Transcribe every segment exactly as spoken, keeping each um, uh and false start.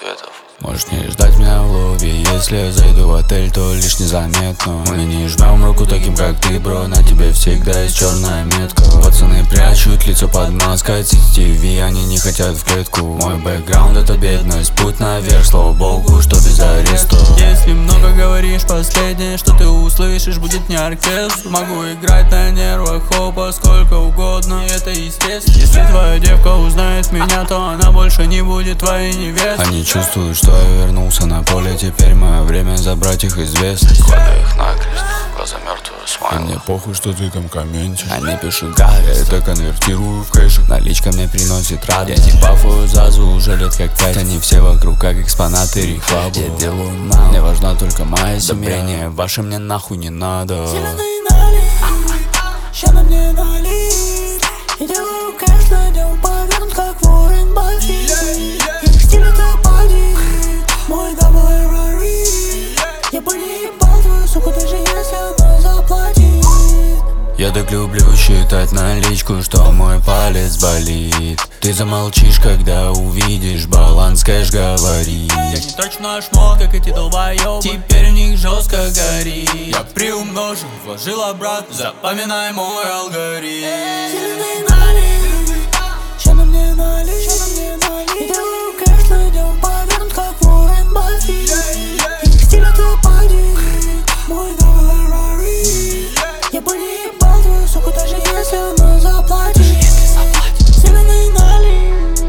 ответов. Можешь не ждать меня в лобби, если я зайду в отель, то лишь незаметно. Мы не жмем руку таким, как ты, бро, на тебе всегда есть черная метка. Пацаны прячут лицо под маской си си ти ви, они не хотят в клетку. Мой бэкграунд это бедность, путь наверх, слава богу, что без ареста. Если много говоришь, последнее, что ты услышишь, будет не оркестр. Могу играть на нервах, хопа, сколько угодно, это естественно. Если твоя девка узнает меня, то она больше не будет твоей невестой. Они чувствуют, что я вернулся на поле, теперь мое время забрать их известность. Кладу их накрест, глаза мертвые, И смайл. мне похуй, что ты там комментишь. Они пишут гад, я это конвертирую в кэшик. Наличка мне приносит радость. Я не бафую Зазу уже лет как пять. Они все вокруг как экспонаты рехабу. Я делаю мало, мне важна только моя семья. Ваше мне нахуй не надо. Зеленый налит, ща на мне налит. Я делаю кэш, найдем повернут, как Уоррен Баффет. Их стиль это падит, мой дабл Ferrari. Я бы не ебал твою суку, даже если она заплатит. Я так люблю считать наличку, что мой палец болит. Ты замолчишь, когда увидишь баланс, кэш говорит. Я не точно шмот, как эти долбоёбы, теперь в них жестко горит. Я приумножил, вложил обратно, запоминай мой алгоритм. Зеленый налит, ща на мне налит. Я делаю кэш, найдем повернут, как Уоррен Баффет. Их стиль это падит, мой дабл Ferrari. Я бы не ебал твою суку, даже если она заплатит. Зеленый налит.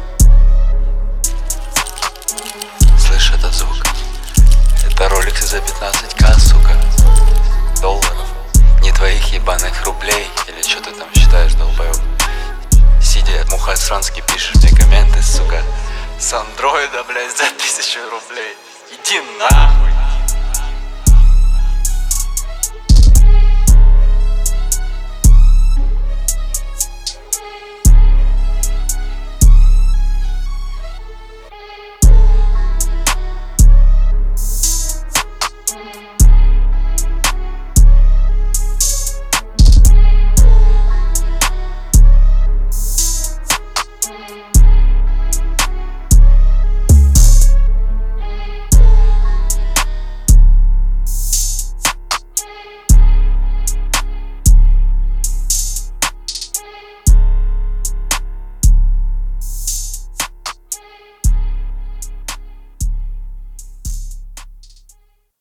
Слышь этот звук? Это роликсы за пятнадцать ка, сука. Долларов. Не твоих ебаных рублей. Или что ты там считаешь, долбоёб? Сидя, мухосрански пишешь мне комменты, сука. С андроида, блядь, за тысячу рублей. Иди нахуй.